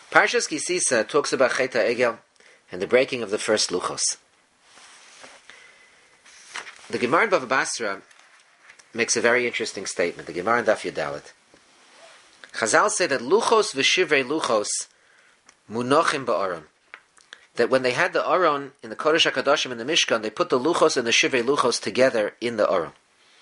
Parshas Kisisa talks about Chet HaEgel and the breaking of the first luchos. The Gemara in Bava Basra makes a very interesting statement. The Gemara in Daf Yudalet. Chazal say that luchos v'shivrei luchos munochim ba'aron. That when they had the aron in the Kodesh HaKadoshim in the Mishkan, they put the luchos and the shivrei luchos together in the aron.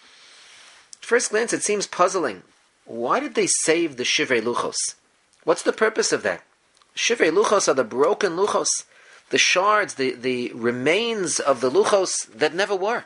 At first glance, it seems puzzling. Why did they save the shivrei luchos? What's the purpose of that? Shivrei luchos are the broken luchos, the shards, the remains of the luchos that never were.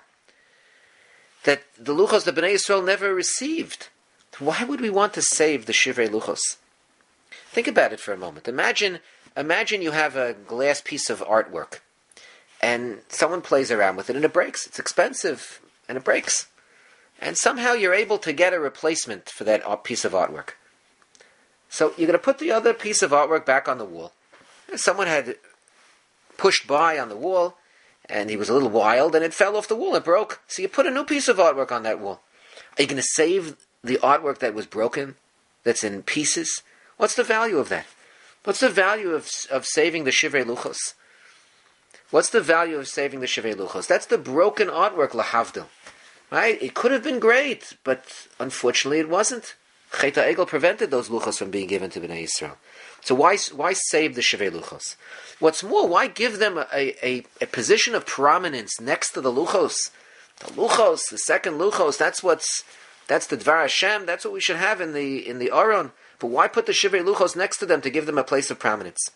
That the luchos that Bnei Yisrael never received. Why would we want to save the shivrei luchos? Think about it for a moment. Imagine you have a glass piece of artwork, and someone plays around with it, and it breaks. It's expensive, and it breaks. And somehow you're able to get a replacement for that piece of artwork. So you're going to put the other piece of artwork back on the wall. Someone had pushed by on the wall, and he was a little wild, and it fell off the wall. It broke. So you put a new piece of artwork on that wall. Are you going to save the artwork that was broken, that's in pieces? What's the value of that? What's the value of saving the shivrei luchos? What's the value of saving the shivrei luchos? That's the broken artwork, lahavdil. Right? It could have been great, but unfortunately it wasn't. Chet HaEgel prevented those luchos from being given to Bnei Yisrael. So why save the shivrei luchos? What's more, why give them a position of prominence next to the luchos? The luchos, the second luchos, that's the Dvar Hashem, that's what we should have in the Aron. But why put the shivrei luchos next to them to give them a place of prominence?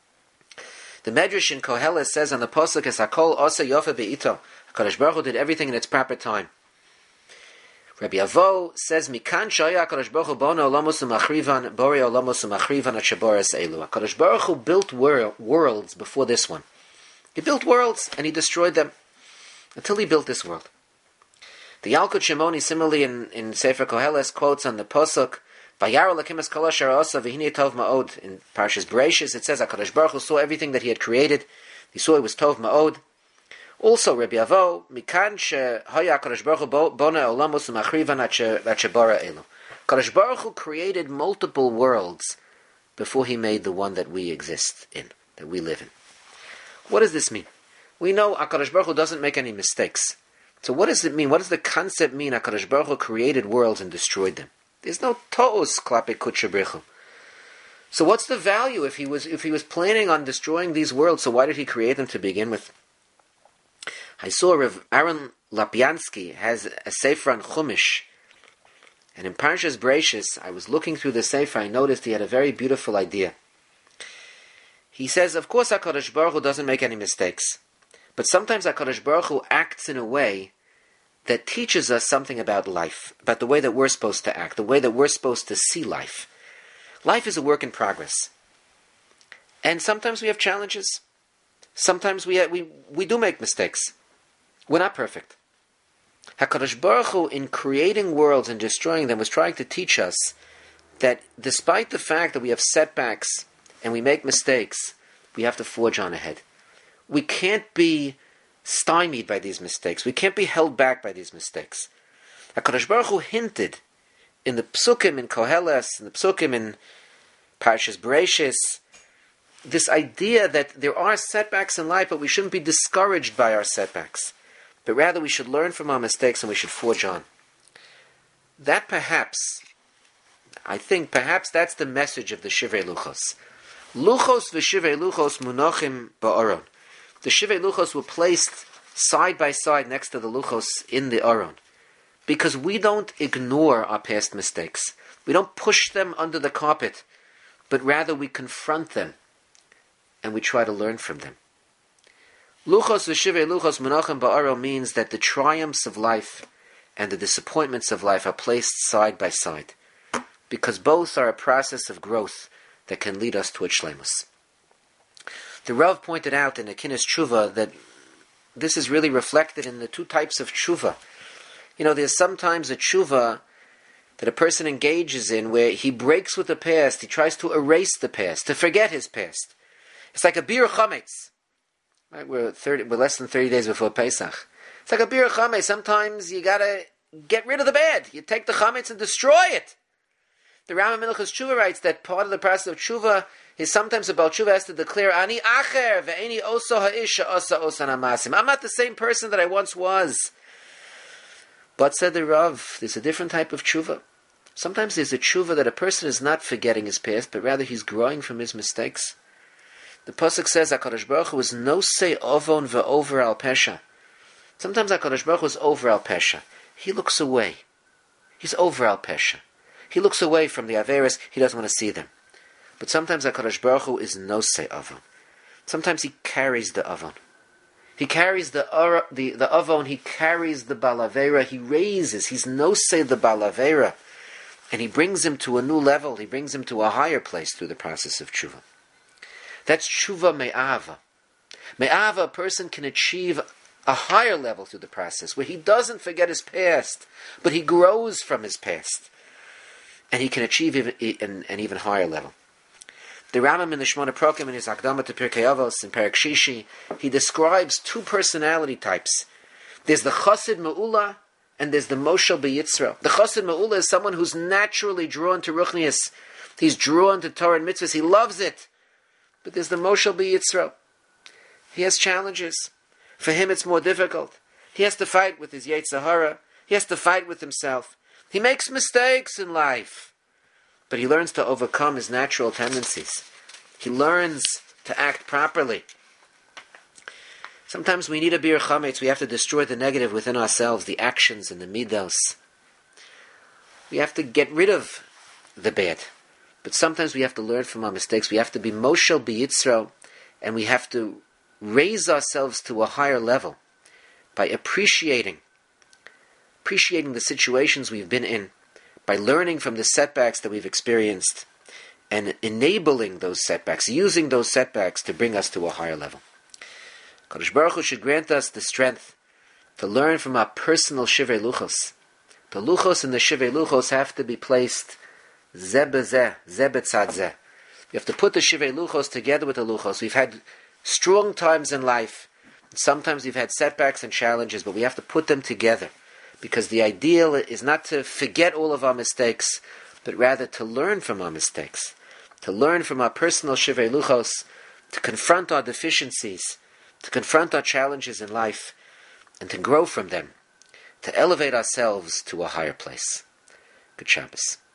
The Medrash in Koheles says on the Pasuk, "Es hakol asa yofa be'ito." HaKadosh Baruch Hu did everything in its proper time. Rabbi Avo says, "Mikan shaya HaKadosh Baruch Hu bono olamos u'machrivan, borei olamos u'machrivan at shaboras elu." HaKadosh Baruch Hu built worlds before this one. He built worlds and he destroyed them until he built this world. The Yalkut Shimoni, similarly in Sefer Koheles, quotes on the Pasuk, "Vayaro lakim es kol asher asa v'hinei tov ma'od." In Parshas Bereishis it says HaKadosh Baruch Hu saw everything that he had created. He saw it was tov ma'od. Also, Rabbi Avo, Mikan shehaya HaKadosh Baruch Hu bona olamos u'machrivan at shebara elu. HaKadosh Baruch Hu created multiple worlds before he made the one that we exist in, that we live in. What does this mean? We know HaKadosh Baruch Hu doesn't make any mistakes. So what does it mean? What does the concept mean? HaKadosh Baruch Hu created worlds and destroyed them. There's no to'os klape kutsha brichu. So what's the value if he was planning on destroying these worlds? So why did he create them to begin with? I saw Rav Aaron Lapiansky has a Sefer on Chumash, and in Parshas Bereishis, I was looking through the Sefer, I noticed he had a very beautiful idea. He says, of course HaKadosh Baruch Hu doesn't make any mistakes, but sometimes HaKadosh Baruch Hu acts in a way that teaches us something about life, about the way that we're supposed to act, the way that we're supposed to see life. Life is a work in progress. And sometimes we have challenges. Sometimes we do make mistakes. We're not perfect. HaKadosh Baruch Hu, in creating worlds and destroying them, was trying to teach us that despite the fact that we have setbacks and we make mistakes, we have to forge on ahead. We can't be stymied by these mistakes. We can't be held back by these mistakes. HaKadosh Baruch Hu hinted in the Psukim in Koheles, in the Psukim in Parshas Bereishis, this idea that there are setbacks in life, but we shouldn't be discouraged by our setbacks. But rather we should learn from our mistakes and we should forge on. That perhaps that's the message of the Shivrei Luchos. Luchos v'Shivrei Luchos munochim ba'aron. The Shivrei Luchos were placed side by side next to the Luchos in the Aron. Because we don't ignore our past mistakes. We don't push them under the carpet, but rather we confront them and we try to learn from them. Luchos v'shivei luchos menachem ba'aro means that the triumphs of life and the disappointments of life are placed side by side, because both are a process of growth that can lead us toward shleimus. The Rav pointed out in Akinas Tshuva that this is really reflected in the two types of tshuva. You know, there's sometimes a tshuva that a person engages in where he breaks with the past, he tries to erase the past, to forget his past. It's like a bir chametz. Right? We're less than 30 days before Pesach. It's like a bir chametz. Sometimes you gotta get rid of the bad. You take the chametz and destroy it. The Rambam in Hilchos Tshuva writes that part of the process of Tshuva is sometimes a Baal Tshuva has to declare, Ani acher ve'eni oso ha'isha osa osan ha'masim. I'm not the same person that I once was. But said the Rav, there's a different type of Tshuva. Sometimes there's a Tshuva that a person is not forgetting his past, but rather he's growing from his mistakes. The Pasuk says, HaKadosh Baruch Hu is no say ovon ve'over al pesha. Sometimes HaKadosh Baruch Hu is over al pesha. He looks away. He's over al pesha. He looks away from the Averis, he doesn't want to see them. But sometimes HaKadosh Baruch Hu is no say avon. Sometimes he carries the avon. He carries the avon, he carries the balavera, he raises, he's no say the balavera. And he brings him to a new level, he brings him to a higher place through the process of tshuva. That's tshuva me'ava. Me'ava, a person can achieve a higher level through the process, where he doesn't forget his past, but he grows from his past. And he can achieve an even higher level. The Rambam in the Shmona Prokim in his Akdama to Pirkei Avos in Perek Shishi, he describes two personality types. There's the Chassid Me'ula and there's the Moshel B'Yitzro. The Chassid Me'ula is someone who's naturally drawn to Ruchnius. He's drawn to Torah and Mitzvahs. He loves it. But there's the Moshel B'Yitzro. He has challenges. For him it's more difficult. He has to fight with his Yetzer Hara. He has to fight with himself. He makes mistakes in life, but he learns to overcome his natural tendencies. He learns to act properly. Sometimes we need a bir chametz. We have to destroy the negative within ourselves, the actions and the midos. We have to get rid of the bad. But sometimes we have to learn from our mistakes. We have to be moshel b'yitzro, and we have to raise ourselves to a higher level by appreciating the situations we've been in, by learning from the setbacks that we've experienced, and enabling those setbacks, using those setbacks to bring us to a higher level. Kadosh Baruch Hu should grant us the strength to learn from our personal Shivrei Luchos. The Luchos and the Shivrei Luchos have to be placed zeh b'zeh, zeh b'tzad zeh. You have to put the Shivrei Luchos together with the Luchos. We've had strong times in life. Sometimes we've had setbacks and challenges, but we have to put them together. Because the ideal is not to forget all of our mistakes, but rather to learn from our mistakes. To learn from our personal Shivrei Luchos, to confront our deficiencies, to confront our challenges in life, and to grow from them, to elevate ourselves to a higher place. Good Shabbos.